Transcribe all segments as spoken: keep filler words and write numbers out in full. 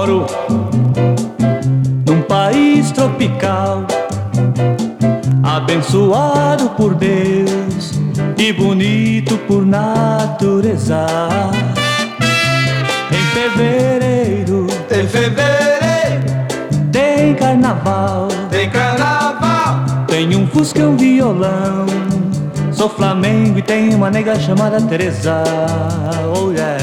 Moro num país tropical, abençoado por Deus e bonito por natureza. Em fevereiro, Em fevereiro tem carnaval, tem carnaval. tem um fusca e um violão. Sou Flamengo e tem uma nega chamada Teresa. Oh yeah.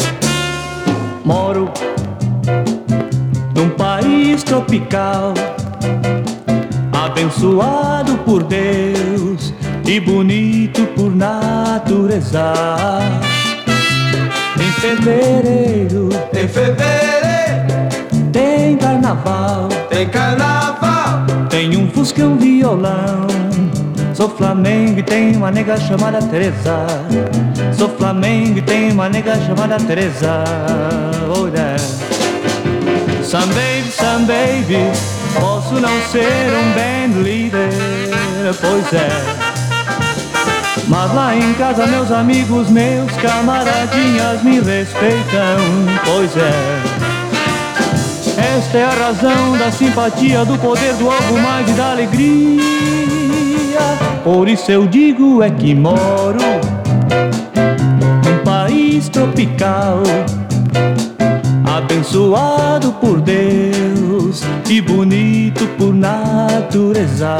Moro num país tropical, abençoado por Deus e bonito por natureza. Em fevereiro Em fevereiro tem carnaval, tem carnaval. tem um fusca e um violão. Sou Flamengo e tem uma nega chamada Teresa. Sou Flamengo e tem uma nega chamada Teresa. Oh yeah. Some baby, some baby, posso não ser um band leader, pois é, mas lá em casa meus amigos, meus camaradinhas me respeitam, pois é. Esta é a razão da simpatia, do poder do algo mais e da alegria. Por isso eu digo é que moro num país tropical, abençoado por Deus e bonito por natureza.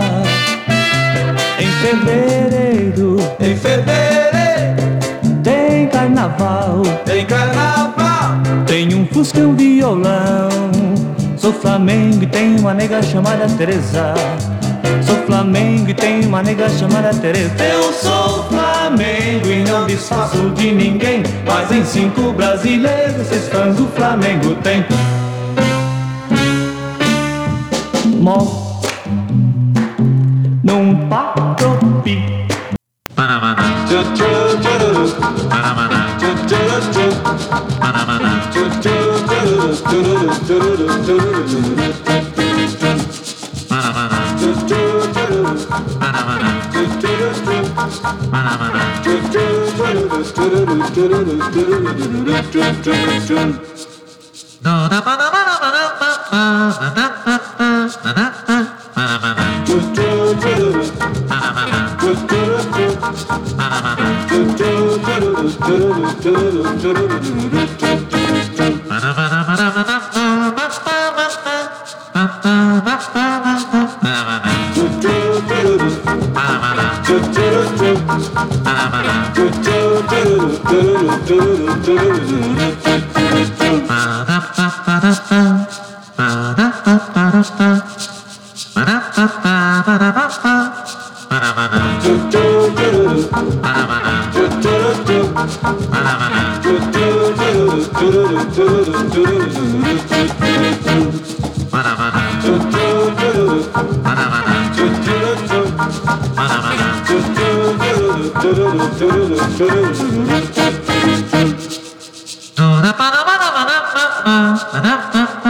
Em fevereiro Em fevereiro tem carnaval, tem carnaval. tem um fusca e um violão. Sou Flamengo e tem uma nega chamada Teresa. Sou Flamengo e tem uma nega chamada Teresa. Eu sou Flamengo e não desfaço de ninguém, mas em cinco brasileiros, seis fãs do Flamengo tem. Mó num patropi. Ba-da-ba-da-ba-da-ba-da-ba-da-ba-da-ba-da-ba